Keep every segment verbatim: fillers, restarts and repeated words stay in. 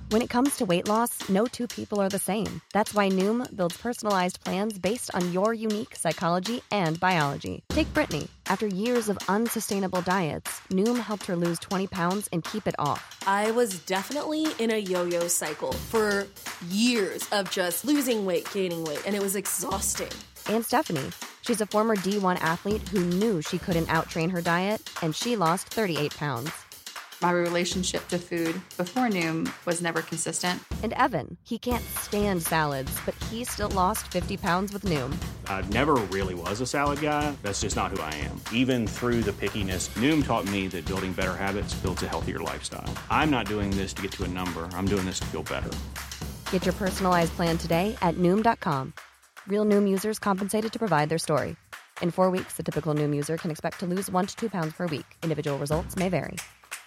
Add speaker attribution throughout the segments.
Speaker 1: When it comes to weight loss, no two people are the same. That's why Noom builds personalized plans based on your unique psychology and biology. Take Brittany. After years of unsustainable diets, Noom helped her lose twenty pounds and keep it off.
Speaker 2: I was definitely in a yo-yo cycle for years of just losing weight, gaining weight, and it was exhausting.
Speaker 1: And Stephanie. She's a former D one athlete who knew she couldn't outtrain her diet, and she lost thirty-eight pounds.
Speaker 3: My relationship to food before Noom was never consistent.
Speaker 1: And Evan, he can't stand salads, but he still lost fifty pounds with Noom.
Speaker 4: I never really was a salad guy. That's just not who I am. Even through the pickiness, Noom taught me that building better habits builds a healthier lifestyle. I'm not doing this to get to a number. I'm doing this to feel better.
Speaker 1: Get your personalized plan today at Noom dot com. Real Noom users compensated to provide their story. In four weeks, the typical Noom user can expect to lose one to two pounds per week. Individual results may vary.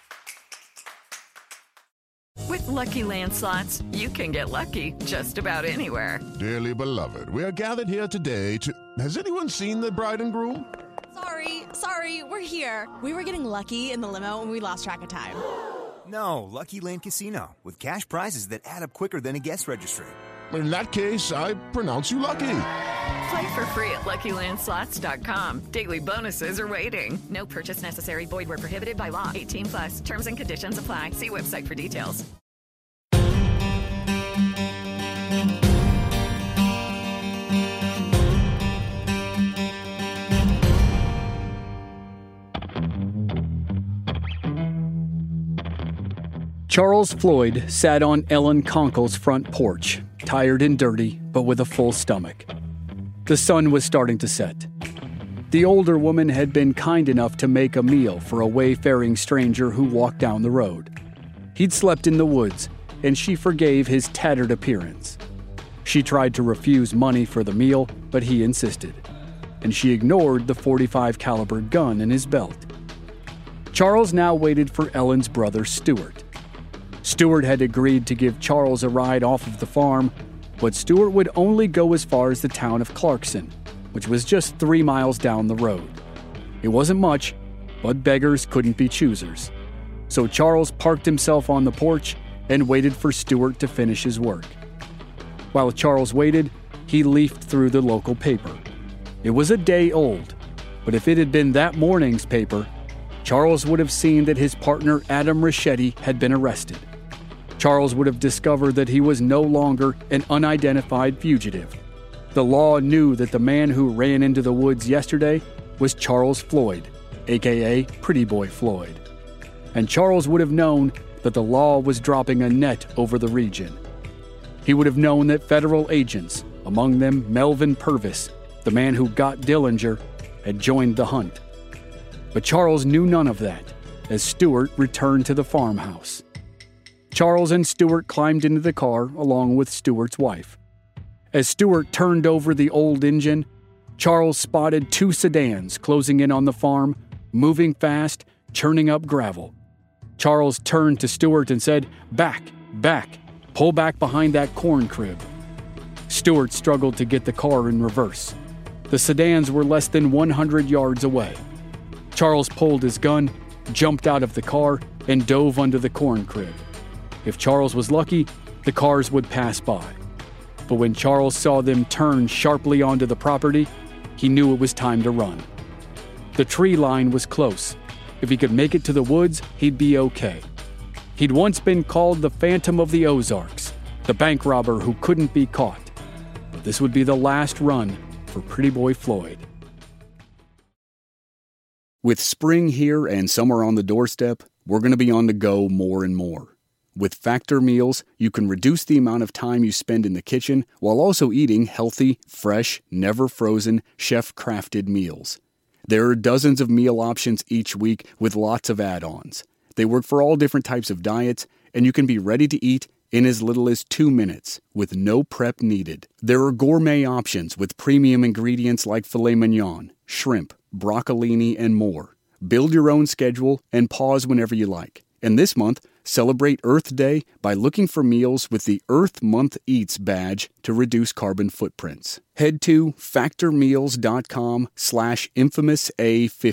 Speaker 5: With Lucky Land Slots, you can get lucky just about anywhere.
Speaker 6: Dearly beloved, we are gathered here today to... Has anyone seen the bride and groom?
Speaker 7: Sorry, sorry, we're here. We were getting lucky in the limo and we lost track of time.
Speaker 8: No, Lucky Land Casino, with cash prizes that add up quicker than a guest registry.
Speaker 6: In that case, I pronounce you lucky.
Speaker 5: Play for free at Lucky Land Slots dot com. Daily bonuses are waiting. No purchase necessary. Void where prohibited by law. eighteen plus. Terms and conditions apply. See website for details.
Speaker 9: Charles Floyd sat on Ellen Kunkel's front porch, tired and dirty, but with a full stomach. The sun was starting to set. The older woman had been kind enough to make a meal for a wayfaring stranger who walked down the road. He'd slept in the woods, and she forgave his tattered appearance. She tried to refuse money for the meal, but he insisted, and she ignored the forty-five caliber gun in his belt. Charles now waited for Ellen's brother, Stuart. Stuart had agreed to give Charles a ride off of the farm, but Stuart would only go as far as the town of Clarkson, which was just three miles down the road. It wasn't much, but beggars couldn't be choosers. So Charles parked himself on the porch and waited for Stuart to finish his work. While Charles waited, he leafed through the local paper. It was a day old, but if it had been that morning's paper, Charles would have seen that his partner Adam Richetti had been arrested. Charles would have discovered that he was no longer an unidentified fugitive. The law knew that the man who ran into the woods yesterday was Charles Floyd, aka Pretty Boy Floyd. And Charles would have known that the law was dropping a net over the region. He would have known that federal agents, among them Melvin Purvis, the man who got Dillinger, had joined the hunt. But Charles knew none of that as Stuart returned to the farmhouse. Charles and Stuart climbed into the car along with Stuart's wife. As Stuart turned over the old engine, Charles spotted two sedans closing in on the farm, moving fast, churning up gravel. Charles turned to Stuart and said, "Back, back, pull back behind that corn crib." Stuart struggled to get the car in reverse. The sedans were less than one hundred yards away. Charles pulled his gun, jumped out of the car, and dove under the corn crib. If Charles was lucky, the cars would pass by. But when Charles saw them turn sharply onto the property, he knew it was time to run. The tree line was close. If he could make it to the woods, he'd be okay. He'd once been called the Phantom of the Ozarks, the bank robber who couldn't be caught. But this would be the last run for Pretty Boy Floyd. With spring here and summer on the doorstep, we're going to be on the go more and more. With Factor meals, you can reduce the amount of time you spend in the kitchen while also eating healthy, fresh, never-frozen, chef-crafted meals. There are dozens of meal options each week with lots of add-ons. They work for all different types of diets, and you can be ready to eat in as little as two minutes with no prep needed. There are gourmet options with premium ingredients like filet mignon, shrimp, broccolini, and more. Build your own schedule and pause whenever you like. And this month, celebrate Earth Day by looking for meals with the Earth Month Eats badge to reduce carbon footprints. Head to factormeals.com slash infamous A50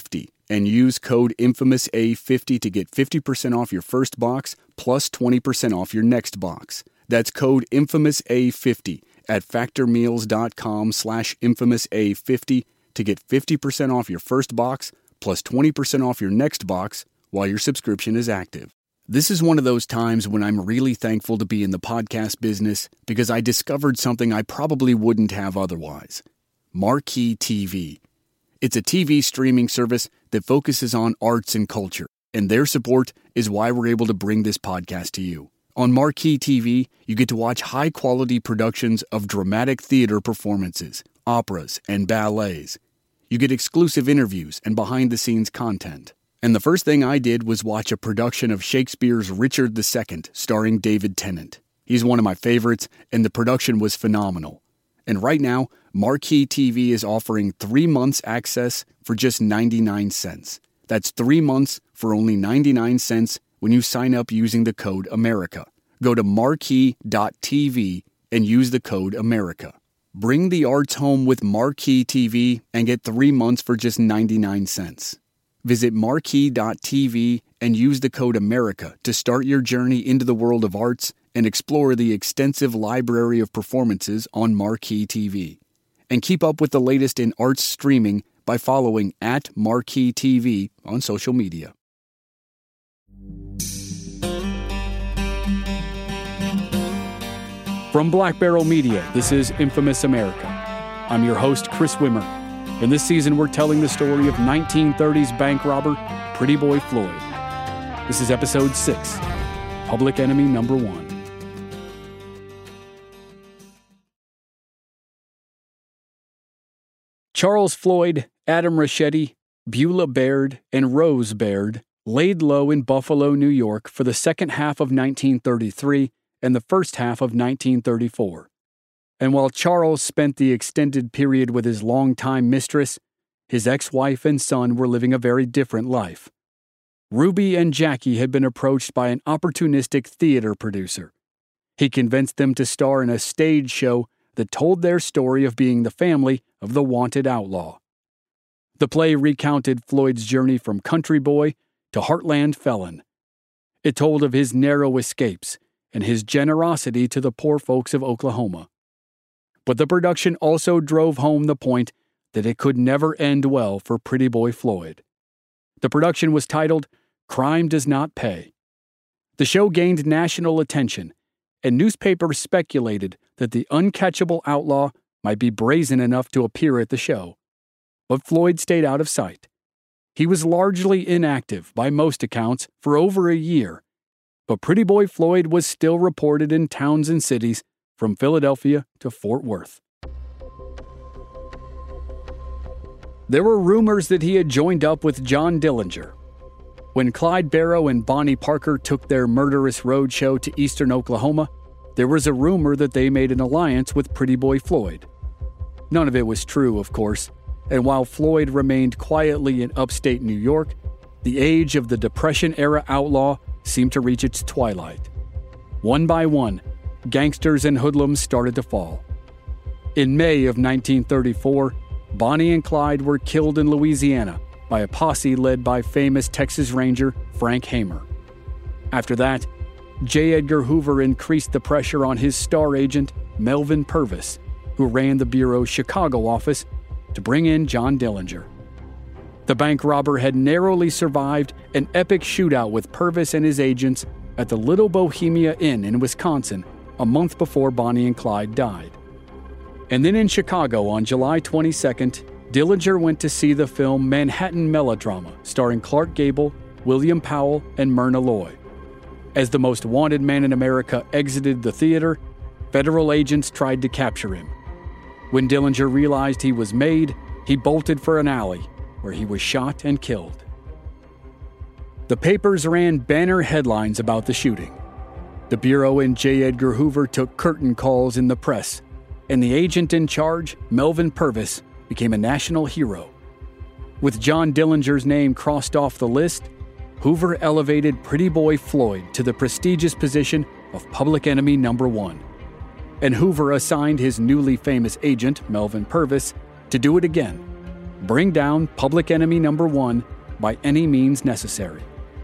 Speaker 9: and use code infamous A fifty to get fifty percent off your first box plus twenty percent off your next box. That's code infamous A fifty at factormeals.com slash infamous A50 to get fifty percent off your first box plus twenty percent off your next box while your subscription is active. This is one of those times when I'm really thankful to be in the podcast business because I discovered something I probably wouldn't have otherwise. Marquee T V. It's a T V streaming service that focuses on arts and culture, and their support is why we're able to bring this podcast to you. On Marquee T V, you get to watch high-quality productions of dramatic theater performances, operas, and ballets. You get exclusive interviews and behind-the-scenes content. And the first thing I did was watch a production of Shakespeare's Richard the Second, starring David Tennant. He's one of my favorites, and the production was phenomenal. And right now, Marquee T V is offering three months access for just ninety-nine cents. That's three months for only ninety-nine cents when you sign up using the code America. Go to marquee dot t v and use the code America. Bring the arts home with Marquee T V and get three months for just ninety-nine cents. Visit marquee dot t v and use the code America to start your journey into the world of arts and explore the extensive library of performances on Marquee T V. And keep up with the latest in arts streaming by following at Marquee T V on social media. From Black Barrel Media, this is Infamous America. I'm your host, Chris Wimmer, and this season we're telling the story of nineteen thirties bank robber Pretty Boy Floyd. This is episode six, Public Enemy Number One. Charles Floyd, Adam Rachetti, Beulah Baird, and Rose Baird laid low in Buffalo, New York for the second half of nineteen thirty-three and the first half of nineteen thirty-four. And while Charles spent the extended period with his longtime mistress, his ex-wife and son were living a very different life. Ruby and Jackie had been approached by an opportunistic theater producer. He convinced them to star in a stage show that told their story of being the family of the wanted outlaw. The play recounted Floyd's journey from country boy to heartland felon. It told of his narrow escapes and his generosity to the poor folks of Oklahoma. But the production also drove home the point that it could never end well for Pretty Boy Floyd. The production was titled Crime Does Not Pay. The show gained national attention, and newspapers speculated that the uncatchable outlaw might be brazen enough to appear at the show. But Floyd stayed out of sight. He was largely inactive, by most accounts, for over a year, but Pretty Boy Floyd was still reported in towns and cities from Philadelphia to Fort Worth. There were rumors that he had joined up with John Dillinger. When Clyde Barrow and Bonnie Parker took their murderous roadshow to eastern Oklahoma, there was a rumor that they made an alliance with Pretty Boy Floyd. None of it was true, of course, and while Floyd remained quietly in upstate New York, the age of the Depression-era outlaw seemed to reach its twilight. One by one, gangsters and hoodlums started to fall. In May of nineteen thirty-four, Bonnie and Clyde were killed in Louisiana by a posse led by famous Texas Ranger Frank Hamer. After that, J. Edgar Hoover increased the pressure on his star agent, Melvin Purvis, who ran the Bureau's Chicago office, to bring in John Dillinger. The bank robber had narrowly survived an epic shootout with Purvis and his agents at the Little Bohemia Inn in Wisconsin a month before Bonnie and Clyde died. And then in Chicago on July twenty-second, Dillinger went to see the film Manhattan Melodrama, starring Clark Gable, William Powell, and Myrna Loy. As the most wanted man in America exited the theater, federal agents tried to capture him. When Dillinger realized he was made, he bolted for an alley, where he was shot and killed. The papers ran banner headlines about the shooting. The Bureau and J. Edgar Hoover took curtain calls in the press, and the agent in charge, Melvin Purvis, became a national hero. With John Dillinger's name crossed off the list, Hoover elevated Pretty Boy Floyd to the prestigious position of Public Enemy Number One. And Hoover assigned his newly famous agent, Melvin Purvis, to do it again. Bring down Public Enemy Number One by any means necessary.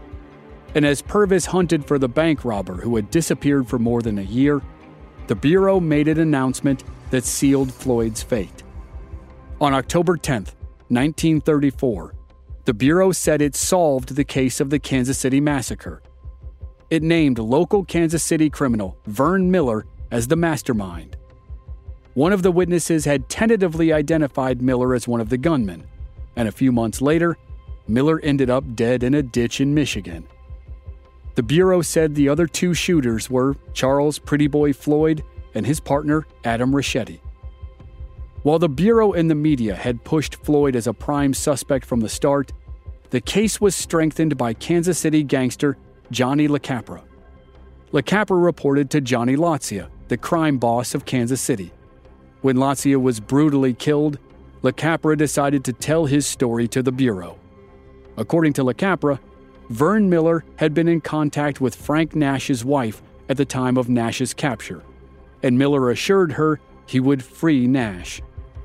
Speaker 9: And as Purvis hunted for the bank robber who had disappeared for more than a year, the Bureau made an announcement that sealed Floyd's fate. On October tenth, nineteen thirty-four, the Bureau said it solved the case of the Kansas City Massacre. It named local Kansas City criminal Vern Miller as the mastermind. One of the witnesses had tentatively identified Miller as one of the gunmen, and a few months later, Miller ended up dead in a ditch in Michigan. The Bureau said the other two shooters were Charles Pretty Boy Floyd and his partner Adam Richetti. While the Bureau and the media had pushed Floyd as a prime suspect from the start, the case was strengthened by Kansas City gangster Johnny LaCapra. LaCapra reported to Johnny Latzia, the crime boss of Kansas City. When Latzia was brutally killed, LaCapra decided to tell his story to the Bureau. According to LaCapra, Vern Miller had been in contact with Frank Nash's wife at the time of Nash's capture, and Miller assured her he would free Nash.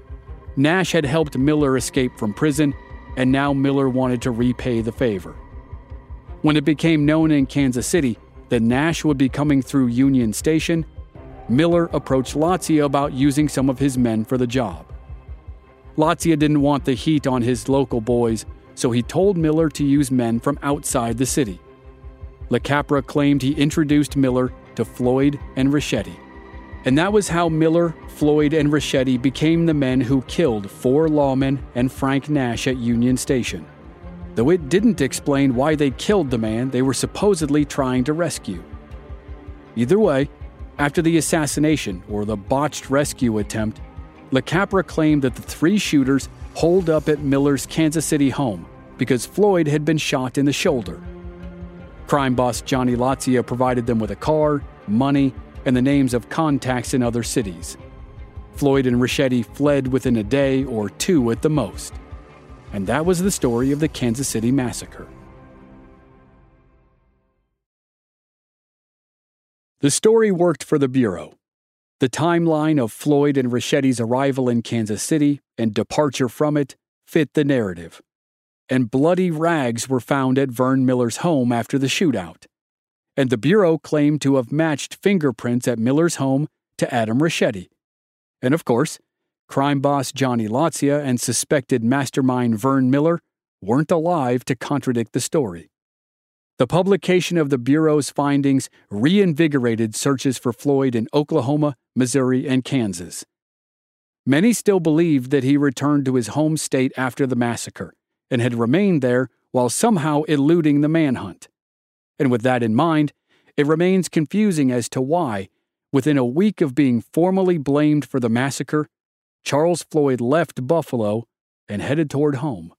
Speaker 9: Nash had helped Miller escape from prison, and now Miller wanted to repay the favor. When it became known in Kansas City that Nash would be coming through Union Station, Miller approached Latzia about using some of his men for the job. Latzia didn't want the heat on his local boys, so he told Miller to use men from outside the city. LaCapra claimed he introduced Miller to Floyd and Richetti. And that was how Miller, Floyd, and Richetti became the men who killed four lawmen and Frank Nash at Union Station, though it didn't explain why they killed the man they were supposedly trying to rescue. Either way, after the assassination or the botched rescue attempt, LaCapra claimed that the three shooters holed up at Miller's Kansas City home because Floyd had been shot in the shoulder. Crime boss Johnny Latzia provided them with a car, money, and the names of contacts in other cities. Floyd and Richetti fled within a day or two at the most. And that was the story of the Kansas City Massacre. The story worked for the Bureau. The timeline of Floyd and Richetti's arrival in Kansas City and departure from it fit the narrative. And bloody rags were found at Vern Miller's home after the shootout. And the Bureau claimed to have matched fingerprints at Miller's home to Adam Richetti. And of course, crime boss Johnny Latzia and suspected mastermind Vern Miller weren't alive to contradict the story. The publication of the Bureau's findings reinvigorated searches for Floyd in Oklahoma, Missouri, and Kansas. Many still believed that he returned to his home state after the massacre and had remained there while somehow eluding the manhunt. And with that in mind, it remains confusing as to why, within a week of being formally blamed for the massacre, Charles Floyd left Buffalo and headed toward home.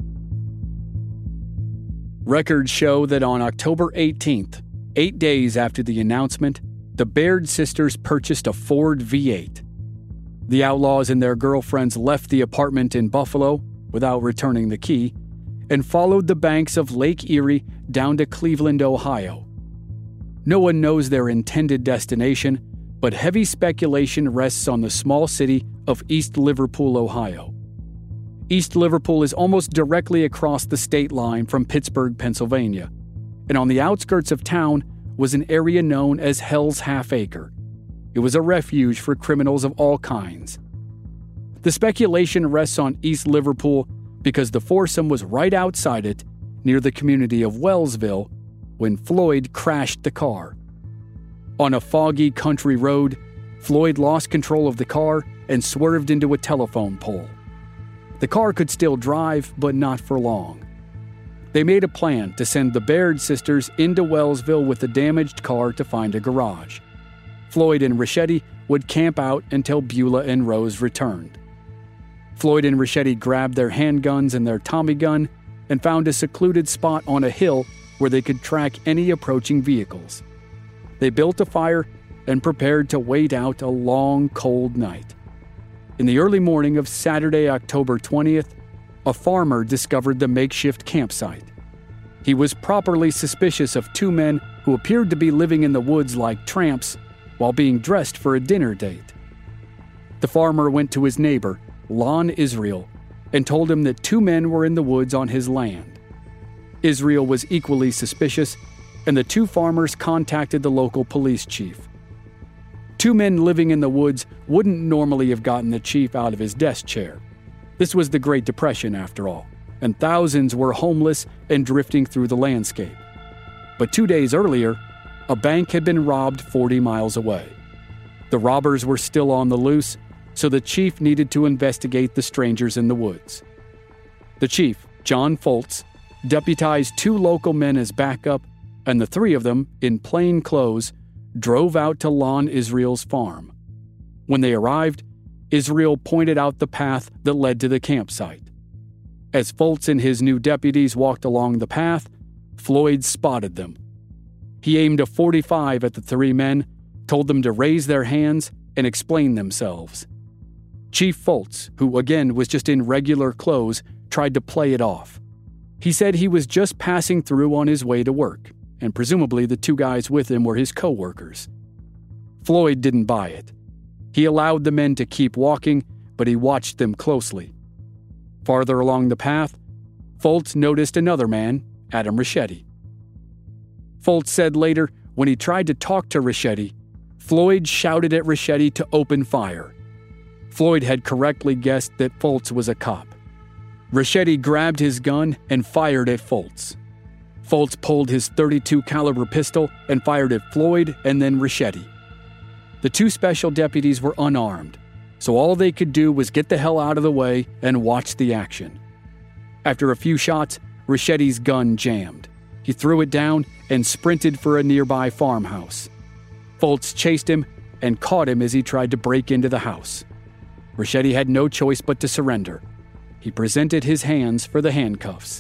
Speaker 9: Records show that on October eighteenth, eight days after the announcement, the Baird sisters purchased a Ford V eight. The outlaws and their girlfriends left the apartment in Buffalo without returning the key and followed the banks of Lake Erie down to Cleveland, Ohio. No one knows their intended destination, but heavy speculation rests on the small city of East Liverpool, Ohio. East Liverpool is almost directly across the state line from Pittsburgh, Pennsylvania, and on the outskirts of town was an area known as Hell's Half Acre. It was a refuge for criminals of all kinds. The speculation rests on East Liverpool because the foursome was right outside it, near the community of Wellsville, when Floyd crashed the car. On a foggy country road, Floyd lost control of the car and swerved into a telephone pole. The car could still drive, but not for long. They made a plan to send the Baird sisters into Wellsville with the damaged car to find a garage. Floyd and Richetti would camp out until Beulah and Rose returned. Floyd and Richetti grabbed their handguns and their Tommy gun and found a secluded spot on a hill where they could track any approaching vehicles. They built a fire and prepared to wait out a long, cold night. In the early morning of Saturday, October twentieth, a farmer discovered the makeshift campsite. He was properly suspicious of two men who appeared to be living in the woods like tramps while being dressed for a dinner date. The farmer went to his neighbor, Lon Israel, and told him that two men were in the woods on his land. Israel was equally suspicious, and the two farmers contacted the local police chief. Two men living in the woods wouldn't normally have gotten the chief out of his desk chair. This was the Great Depression, after all, and thousands were homeless and drifting through the landscape. But two days earlier, a bank had been robbed forty miles away. The robbers were still on the loose, so the chief needed to investigate the strangers in the woods. The chief, John Foltz, deputized two local men as backup, and the three of them, in plain clothes, drove out to Lon Israel's farm. When they arrived, Israel pointed out the path that led to the campsite. As Foltz and his new deputies walked along the path, Floyd spotted them. He aimed a forty-five at the three men, told them to raise their hands and explain themselves. Chief Foltz, who again was just in regular clothes, tried to play it off. He said he was just passing through on his way to work, and presumably the two guys with him were his co-workers. Floyd didn't buy it. He allowed the men to keep walking, but he watched them closely. Farther along the path, Foltz noticed another man, Adam Richetti. Foltz said later, when he tried to talk to Richetti, Floyd shouted at Richetti to open fire. Floyd had correctly guessed that Foltz was a cop. Richetti grabbed his gun and fired at Foltz. Foltz pulled his thirty-two caliber pistol and fired at Floyd and then Richetti. The two special deputies were unarmed, so all they could do was get the hell out of the way and watch the action. After a few shots, Richetti's gun jammed. He threw it down and sprinted for a nearby farmhouse. Foltz chased him and caught him as he tried to break into the house. Richetti had no choice but to surrender. He presented his hands for the handcuffs.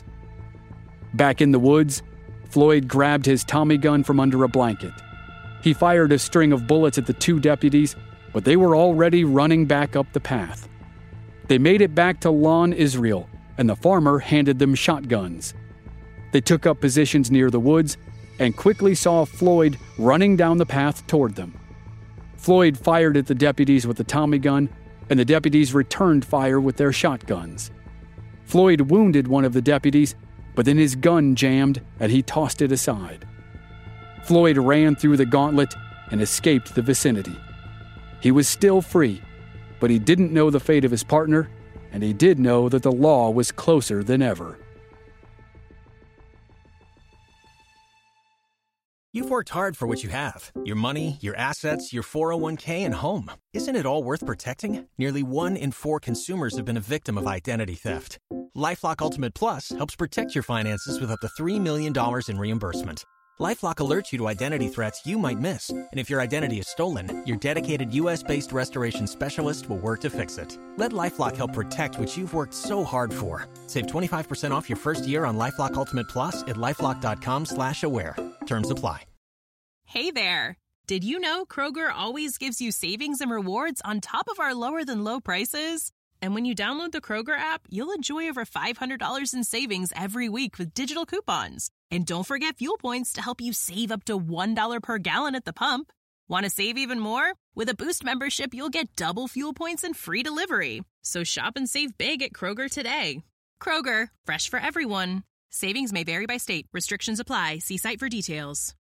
Speaker 9: Back in the woods, Floyd grabbed his Tommy gun from under a blanket. He fired a string of bullets at the two deputies, but they were already running back up the path. They made it back to Lon Israel, and the farmer handed them shotguns. They took up positions near the woods and quickly saw Floyd running down the path toward them. Floyd fired at the deputies with the Tommy gun, and the deputies returned fire with their shotguns. Floyd wounded one of the deputies, but then his gun jammed and he tossed it aside. Floyd ran through the gauntlet and escaped the vicinity. He was still free, but he didn't know the fate of his partner, and he did know that the law was closer than ever.
Speaker 10: You've worked hard for what you have. Your money, your assets, your four oh one k, and home. Isn't it all worth protecting? Nearly one in four consumers have been a victim of identity theft. LifeLock Ultimate Plus helps protect your finances with up to three million dollars in reimbursement. LifeLock alerts you to identity threats you might miss. And if your identity is stolen, your dedicated U S based restoration specialist will work to fix it. Let LifeLock help protect what you've worked so hard for. Save twenty-five percent off your first year on LifeLock Ultimate Plus at LifeLock.com slash aware. Terms apply.
Speaker 11: Hey there. Did you know Kroger always gives you savings and rewards on top of our lower than low prices? And when you download the Kroger app, you'll enjoy over five hundred dollars in savings every week with digital coupons. And don't forget fuel points to help you save up to one dollar per gallon at the pump. Want to save even more? With a Boost membership, you'll get double fuel points and free delivery. So shop and save big at Kroger today. Kroger, fresh for everyone. Savings may vary by state. Restrictions apply. See site for details.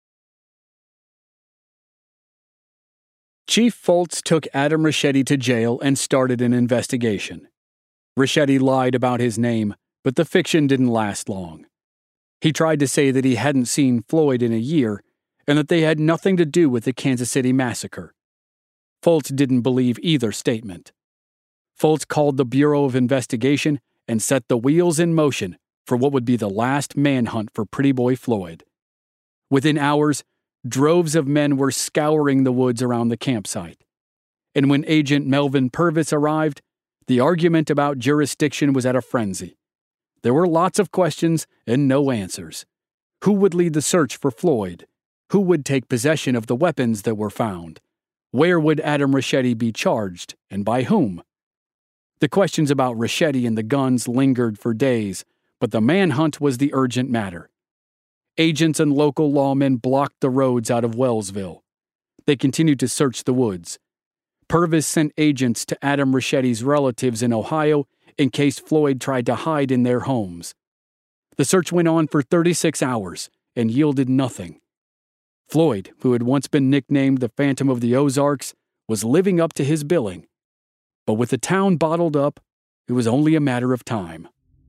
Speaker 9: Chief Foltz took Adam Richetti to jail and started an investigation. Richetti lied about his name, but the fiction didn't last long. He tried to say that he hadn't seen Floyd in a year and that they had nothing to do with the Kansas City massacre. Foltz didn't believe either statement. Foltz called the Bureau of Investigation and set the wheels in motion for what would be the last manhunt for Pretty Boy Floyd. Within hours, droves of men were scouring the woods around the campsite. And when Agent Melvin Purvis arrived, the argument about jurisdiction was at a frenzy. There were lots of questions and no answers. Who would lead the search for Floyd? Who would take possession of the weapons that were found? Where would Adam Richetti be charged, and by whom? The questions about Richetti and the guns lingered for days, but the manhunt was the urgent matter. Agents and local lawmen blocked the roads out of Wellsville. They continued to search the woods. Purvis sent agents to Adam Richetti's relatives in Ohio in case Floyd tried to hide in their homes. The search went on for thirty-six hours and yielded nothing. Floyd, who had once been nicknamed the Phantom of the Ozarks, was living up to his billing. But with the town bottled up, it was only a matter of time.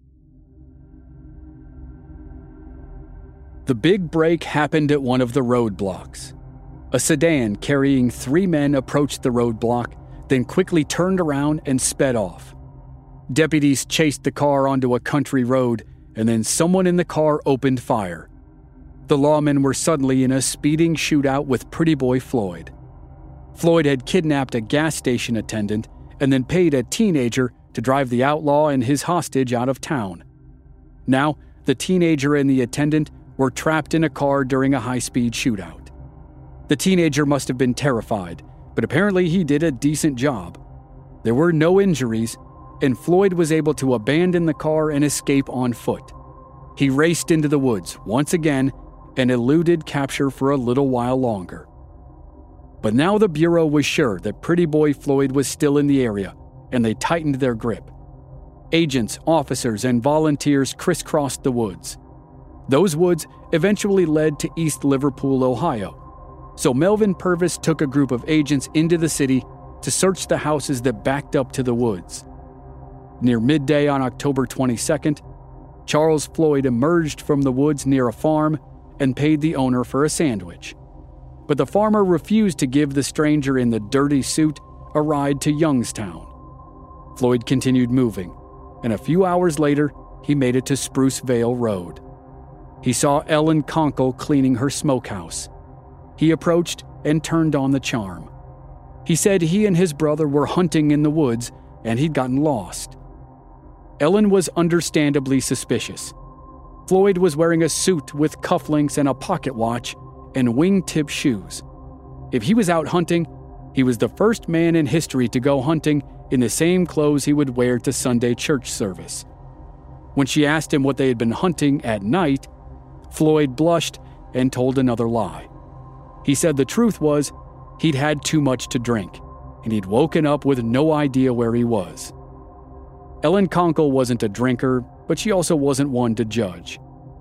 Speaker 9: The big break happened at one of the roadblocks. A sedan carrying three men approached the roadblock, then quickly turned around and sped off. Deputies chased the car onto a country road, and then someone in the car opened fire. The lawmen were suddenly in a speeding shootout with Pretty Boy Floyd. Floyd had kidnapped a gas station attendant and then paid a teenager to drive the outlaw and his hostage out of town. Now, the teenager and the attendant were trapped in a car during a high-speed shootout. The teenager must have been terrified, but apparently he did a decent job. There were no injuries, and Floyd was able to abandon the car and escape on foot. He raced into the woods once again and eluded capture for a little while longer. But now the Bureau was sure that Pretty Boy Floyd was still in the area, and they tightened their grip. Agents, officers, and volunteers crisscrossed the woods. Those woods eventually led to East Liverpool, Ohio. So Melvin Purvis took a group of agents into the city to search the houses that backed up to the woods. Near midday on October twenty-second, Charles Floyd emerged from the woods near a farm and paid the owner for a sandwich. But the farmer refused to give the stranger in the dirty suit a ride to Youngstown. Floyd continued moving, and a few hours later, he made it to Spruce Vale Road. He saw Ellen Conkle cleaning her smokehouse. He approached and turned on the charm. He said he and his brother were hunting in the woods and he'd gotten lost. Ellen was understandably suspicious. Floyd was wearing a suit with cufflinks and a pocket watch and wingtip shoes. If he was out hunting, he was the first man in history to go hunting in the same clothes he would wear to Sunday church service. When she asked him what they had been hunting at night, Floyd blushed and told another lie. He said the truth was he'd had too much to drink, and he'd woken up with no idea where he was. Ellen Conkle wasn't a drinker, but she also wasn't one to judge.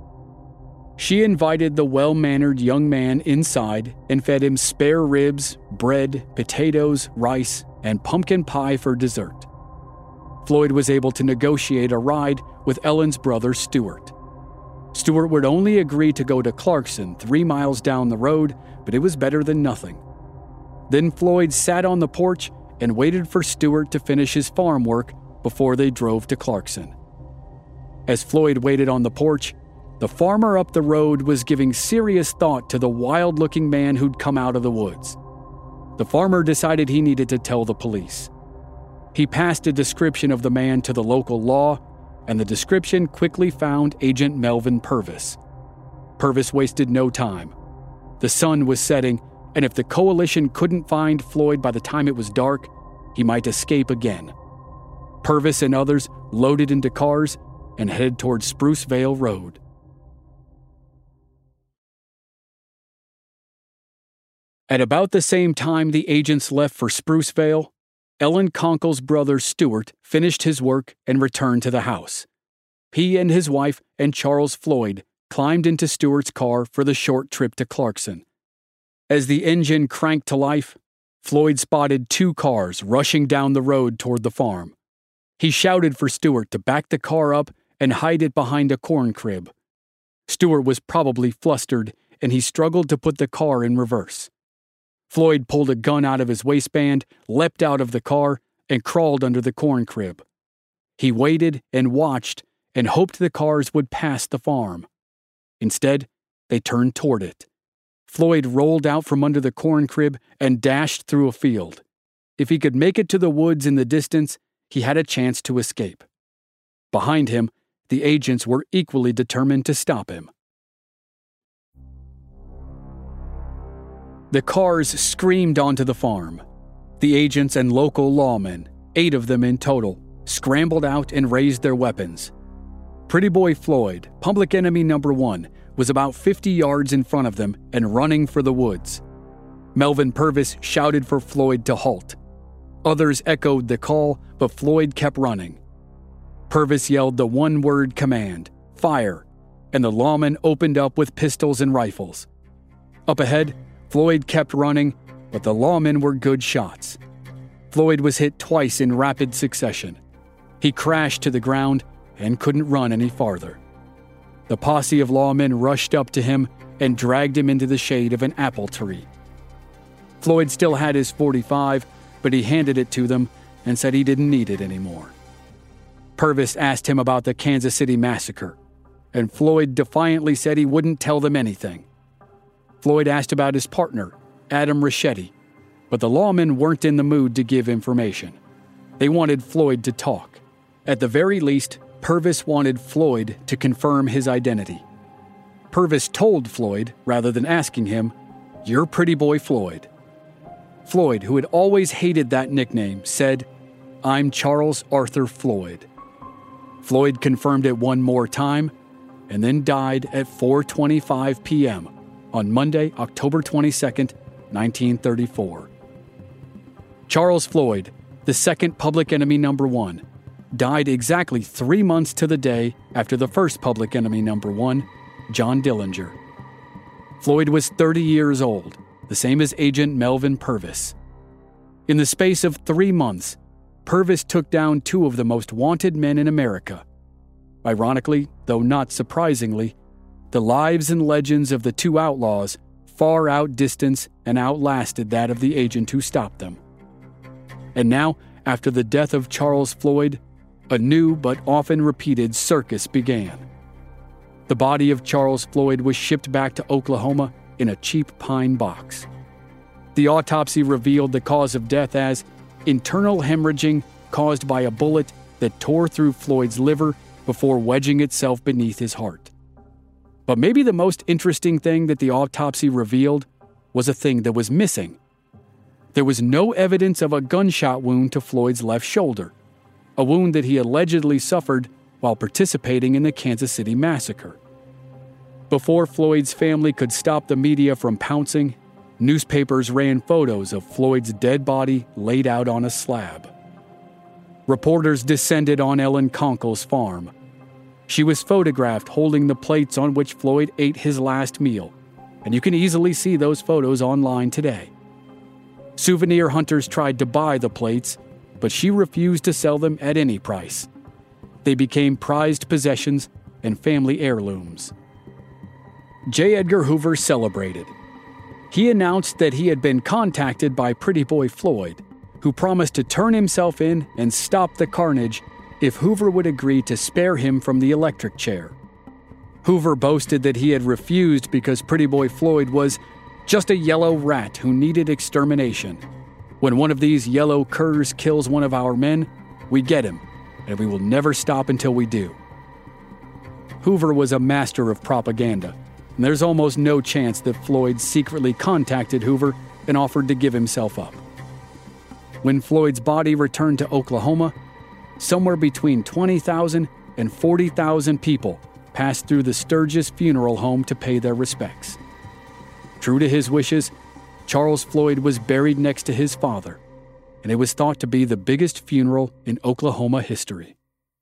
Speaker 9: She invited the well-mannered young man inside and fed him spare ribs, bread, potatoes, rice, and pumpkin pie for dessert. Floyd was able to negotiate a ride with Ellen's brother Stuart. Stuart would only agree to go to Clarkson, three miles down the road, but it was better than nothing. Then Floyd sat on the porch and waited for Stuart to finish his farm work before they drove to Clarkson. As Floyd waited on the porch, the farmer up the road was giving serious thought to the wild-looking man who'd come out of the woods. The farmer decided he needed to tell the police. He passed a description of the man to the local law, and the description quickly found Agent Melvin Purvis. Purvis wasted no time. The sun was setting, and if the coalition couldn't find Floyd by the time it was dark, he might escape again. Purvis and others loaded into cars and headed toward Spruce Vale Road. At about the same time the agents left for Spruce Vale, Ellen Conkle's brother Stuart finished his work and returned to the house. He and his wife and Charles Floyd climbed into Stuart's car for the short trip to Clarkson. As the engine cranked to life, Floyd spotted two cars rushing down the road toward the farm. He shouted for Stuart to back the car up and hide it behind a corn crib. Stuart was probably flustered, and he struggled to put the car in reverse. Floyd pulled a gun out of his waistband, leapt out of the car, and crawled under the corn crib. He waited and watched and hoped the cars would pass the farm. Instead, they turned toward it. Floyd rolled out from under the corn crib and dashed through a field. If he could make it to the woods in the distance, he had a chance to escape. Behind him, the agents were equally determined to stop him. The cars screamed onto the farm. The agents and local lawmen, eight of them in total, scrambled out and raised their weapons. Pretty Boy Floyd, public enemy number one, was about fifty yards in front of them and running for the woods. Melvin Purvis shouted for Floyd to halt. Others echoed the call, but Floyd kept running. Purvis yelled the one-word command, "Fire," and the lawmen opened up with pistols and rifles. Up ahead, Floyd kept running, but the lawmen were good shots. Floyd was hit twice in rapid succession. He crashed to the ground and couldn't run any farther. The posse of lawmen rushed up to him and dragged him into the shade of an apple tree. Floyd still had his forty-five, but he handed it to them and said he didn't need it anymore. Purvis asked him about the Kansas City massacre, and Floyd defiantly said he wouldn't tell them anything. Floyd asked about his partner, Adam Richetti, but the lawmen weren't in the mood to give information. They wanted Floyd to talk. At the very least, Purvis wanted Floyd to confirm his identity. Purvis told Floyd, rather than asking him, "You're Pretty Boy Floyd." Floyd, who had always hated that nickname, said, "I'm Charles Arthur Floyd." Floyd confirmed it one more time, and then died at four twenty-five p.m. on Monday, October twenty-second, nineteen thirty-four. Charles Floyd, the second Public Enemy number one, died exactly three months to the day after the first Public Enemy number one, John Dillinger. Floyd was thirty years old, the same as Agent Melvin Purvis. In the space of three months, Purvis took down two of the most wanted men in America. Ironically, though not surprisingly, the lives and legends of the two outlaws far outdistanced and outlasted that of the agent who stopped them. And now, after the death of Charles Floyd, a new but often repeated circus began. The body of Charles Floyd was shipped back to Oklahoma in a cheap pine box. The autopsy revealed the cause of death as internal hemorrhaging caused by a bullet that tore through Floyd's liver before wedging itself beneath his heart. But maybe the most interesting thing that the autopsy revealed was a thing that was missing. There was no evidence of a gunshot wound to Floyd's left shoulder, a wound that he allegedly suffered while participating in the Kansas City massacre. Before Floyd's family could stop the media from pouncing, newspapers ran photos of Floyd's dead body laid out on a slab. Reporters descended on Ellen Kunkel's farm. She was photographed holding the plates on which Floyd ate his last meal, and you can easily see those photos online today. Souvenir hunters tried to buy the plates, but she refused to sell them at any price. They became prized possessions and family heirlooms. J. Edgar Hoover celebrated. He announced that he had been contacted by Pretty Boy Floyd, who promised to turn himself in and stop the carnage if Hoover would agree to spare him from the electric chair. Hoover boasted that he had refused because Pretty Boy Floyd was just a yellow rat who needed extermination. When one of these yellow curs kills one of our men, we get him, and we will never stop until we do. Hoover was a master of propaganda, and there's almost no chance that Floyd secretly contacted Hoover and offered to give himself up. When Floyd's body returned to Oklahoma, somewhere between twenty thousand and forty thousand people passed through the Sturgis Funeral Home to pay their respects. True to his wishes, Charles Floyd was buried next to his father, and it was thought to be the biggest funeral in Oklahoma history.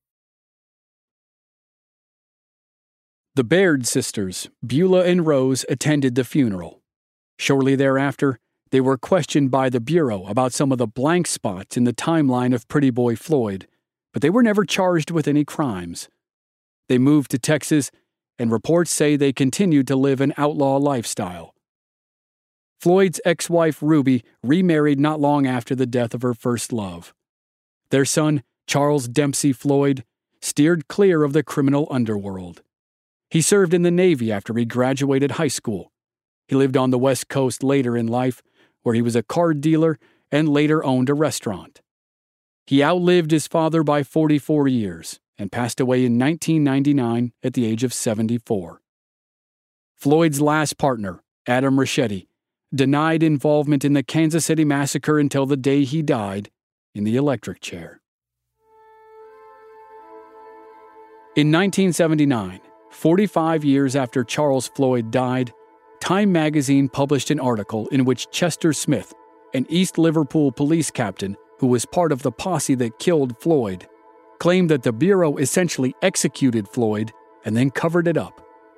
Speaker 9: The Baird sisters, Beulah and Rose, attended the funeral. Shortly thereafter, they were questioned by the Bureau about some of the blank spots in the timeline of Pretty Boy Floyd, but they were never charged with any crimes. They moved to Texas, and reports say they continued to live an outlaw lifestyle. Floyd's ex-wife Ruby remarried not long after the death of her first love. Their son, Charles Dempsey Floyd, steered clear of the criminal underworld. He served in the Navy after he graduated high school. He lived on the West Coast later in life, where he was a card dealer and later owned a restaurant. He outlived his father by forty-four years and passed away in nineteen ninety-nine at the age of seventy-four. Floyd's last partner, Adam Richetti, denied involvement in the Kansas City massacre until the day he died in the electric chair. In nineteen seventy-nine, forty-five years after Charles Floyd died, Time magazine published an article in which Chester Smith, an East Liverpool police captain who was part of the posse that killed Floyd, claimed that the Bureau essentially executed Floyd and then covered it up,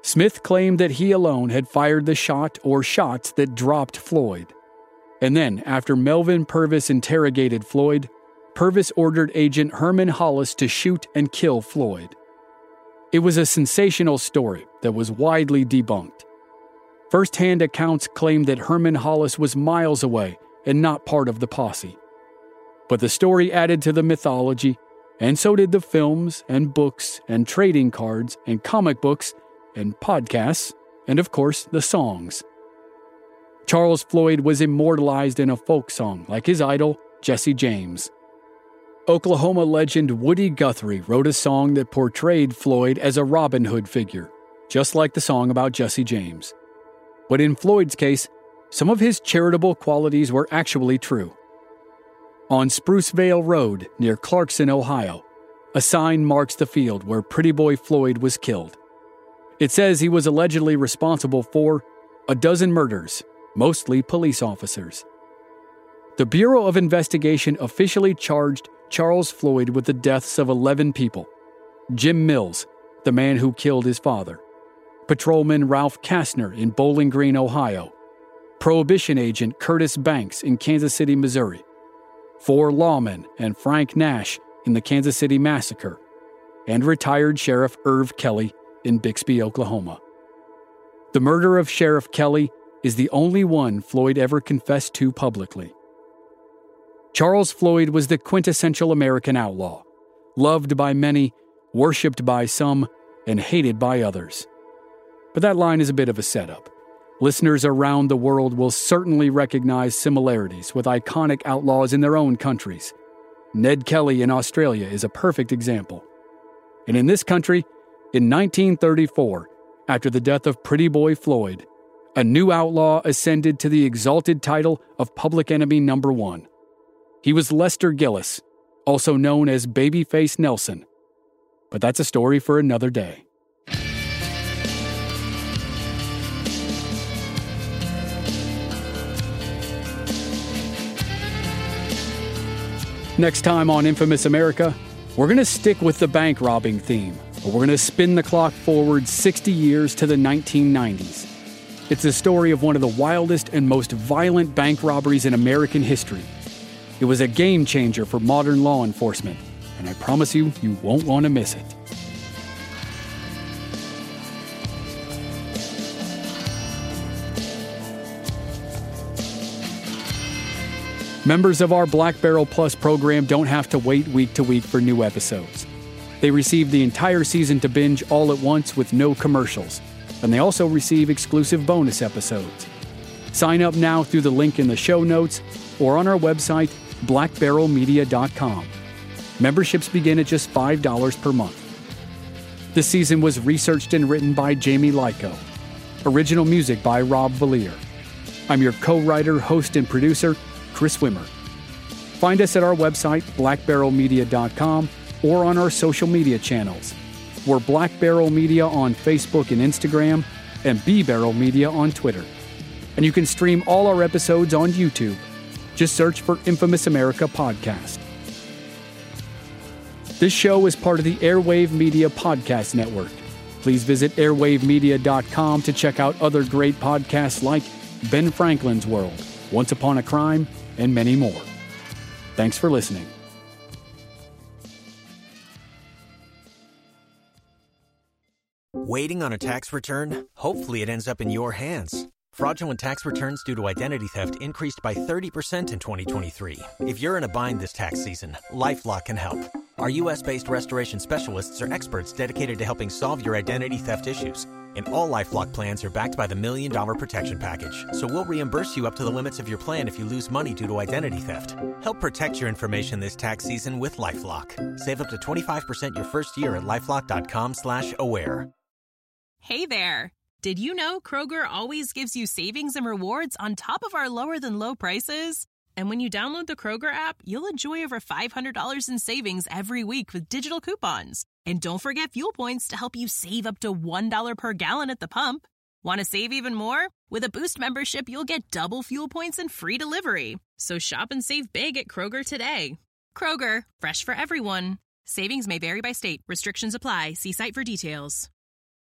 Speaker 9: Smith claimed that he alone had fired the shot or shots that dropped Floyd. And then, after Melvin Purvis interrogated Floyd, Purvis ordered agent Herman Hollis to shoot and kill Floyd. It was a sensational story that was widely debunked. First-hand accounts claimed that Herman Hollis was miles away and not part of the posse. But the story added to the mythology, and so did the films and books and trading cards and comic books and podcasts, and of course, the songs. Charles Floyd was immortalized in a folk song like his idol, Jesse James. Oklahoma legend Woody Guthrie wrote a song that portrayed Floyd as a Robin Hood figure, just like the song about Jesse James. But in Floyd's case, some of his charitable qualities were actually true. On Sprucevale Road, near Clarkson, Ohio, a sign marks the field where Pretty Boy Floyd was killed. It says he was allegedly responsible for a dozen murders, mostly police officers. The Bureau of Investigation officially charged Charles Floyd with the deaths of eleven people. Jim Mills, the man who killed his father. Patrolman Ralph Kastner in Bowling Green, Ohio. Prohibition agent Curtis Banks in Kansas City, Missouri. Four lawmen and Frank Nash in the Kansas City Massacre. And retired Sheriff Irv Kelly in Bixby, Oklahoma. The murder of Sheriff Kelly is the only one Floyd ever confessed to publicly. Charles Floyd was the quintessential American outlaw, loved by many, worshipped by some, and hated by others. But that line is a bit of a setup. Listeners around the world will certainly recognize similarities with iconic outlaws in their own countries. Ned Kelly in Australia is a perfect example. And in this country, in nineteen thirty-four, after the death of Pretty Boy Floyd, a new outlaw ascended to the exalted title of Public Enemy Number One. He was Lester Gillis, also known as Babyface Nelson. But that's a story for another day. Next time on Infamous America, we're going to stick with the bank robbing theme, but we're going to spin the clock forward sixty years to the nineteen nineties. It's the story of one of the wildest and most violent bank robberies in American history. It was a game changer for modern law enforcement, and I promise you, you won't want to miss it. Members of our Black Barrel Plus program don't have to wait week to week for new episodes. They receive the entire season to binge all at once with no commercials, and they also receive exclusive bonus episodes. Sign up now through the link in the show notes or on our website, black barrel media dot com. Memberships begin at just five dollars per month. This season was researched and written by Jamie Lyko. Original music by Rob Valier. I'm your co-writer, host, and producer, Chris Wimmer. Find us at our website, black barrel media dot com, or on our social media channels. We're Black Barrel Media on Facebook and Instagram, and B Barrel Media on Twitter. And you can stream all our episodes on YouTube. Just search for Infamous America Podcast. This show is part of the Airwave Media Podcast Network. Please visit airwave media dot com to check out other great podcasts like Ben Franklin's World, Once Upon a Crime, and many more. Thanks for listening.
Speaker 10: Waiting on a tax return? Hopefully it ends up in your hands. Fraudulent tax returns due to identity theft increased by thirty percent in twenty twenty-three. If you're in a bind this tax season, LifeLock can help. Our U S based restoration specialists are experts dedicated to helping solve your identity theft issues. And all LifeLock plans are backed by the Million Dollar Protection Package. So we'll reimburse you up to the limits of your plan if you lose money due to identity theft. Help protect your information this tax season with LifeLock. Save up to twenty-five percent your first year at LifeLock dot com slash aware.
Speaker 11: Hey there. Did you know Kroger always gives you savings and rewards on top of our lower-than-low prices? And when you download the Kroger app, you'll enjoy over five hundred dollars in savings every week with digital coupons. And don't forget fuel points to help you save up to one dollar per gallon at the pump. Want to save even more? With a Boost membership, you'll get double fuel points and free delivery. So shop and save big at Kroger today. Kroger, fresh for everyone. Savings may vary by state. Restrictions apply. See site for details.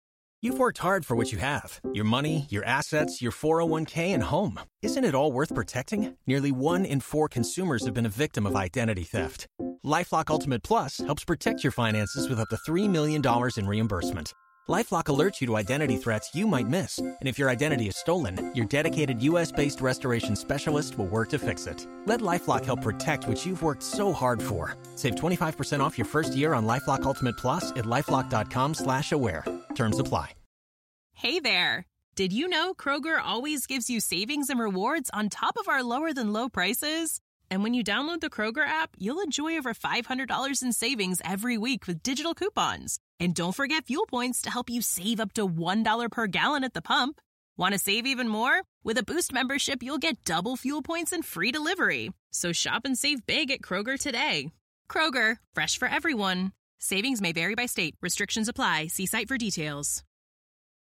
Speaker 10: You've worked hard for what you have. Your money, your assets, your four oh one k, and home. Isn't it all worth protecting? Nearly one in four consumers have been a victim of identity theft. LifeLock Ultimate Plus helps protect your finances with up to three million dollars in reimbursement. LifeLock alerts you to identity threats you might miss. And if your identity is stolen, your dedicated U S-based restoration specialist will work to fix it. Let LifeLock help protect what you've worked so hard for. Save twenty-five percent off your first year on LifeLock Ultimate Plus at LifeLock.com slash aware. Terms apply.
Speaker 11: Hey there! Did you know Kroger always gives you savings and rewards on top of our lower-than-low prices? And when you download the Kroger app, you'll enjoy over five hundred dollars in savings every week with digital coupons. And don't forget fuel points to help you save up to one dollar per gallon at the pump. Want to save even more? With a Boost membership, you'll get double fuel points and free delivery. So shop and save big at Kroger today. Kroger, fresh for everyone. Savings may vary by state. Restrictions apply. See site for details.